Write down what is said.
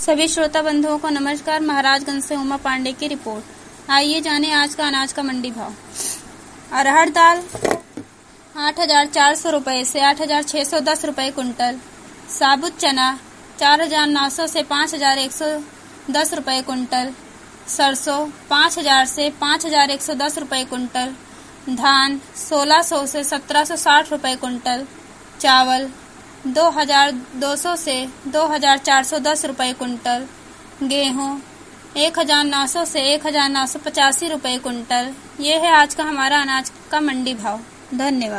सभी श्रोता बंधुओं को नमस्कार। महाराजगंज से उमा पांडे की रिपोर्ट। आइए जाने आज का अनाज का मंडी भाव। अरहर दाल 8,400 रुपए से 8,610 रुपए कुंटल। साबुत चना 4,900 से 5,110 रुपए कुंटल। सरसों 5,000 से 5,110 रुपए कुंटल। धान 1,600 से 1,760 रुपए कुंटल। चावल 2,200 से 2,410 रुपए कुंटल। गेहूँ 1,900 से 1,985 रुपए कुंटल। ये है आज का हमारा अनाज का मंडी भाव। धन्यवाद।